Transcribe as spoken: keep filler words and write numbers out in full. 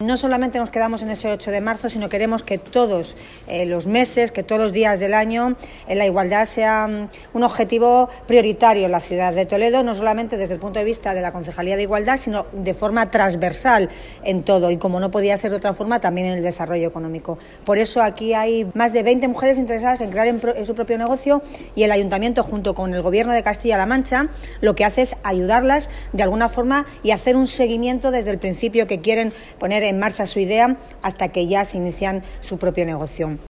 no solamente nos quedamos en ese ocho de marzo, sino queremos que todos eh, los meses, que todos los días del año, eh, la igualdad sea um, un objetivo prioritario en la ciudad de Toledo, no solamente desde el punto de vista de la Concejalía de Igualdad, sino de forma transversal en todo y, como no podía ser de otra forma, también en el desarrollo económico. Por eso aquí hay más de veinte mujeres interesadas en crear en, pro, en su propio negocio, y el Ayuntamiento, junto con el Gobierno de Castilla-La Mancha, lo que hace es ayudarlas de alguna forma y hacer un seguimiento desde el principio que quieren poner en marcha su idea hasta que ya se inician su propio negocio.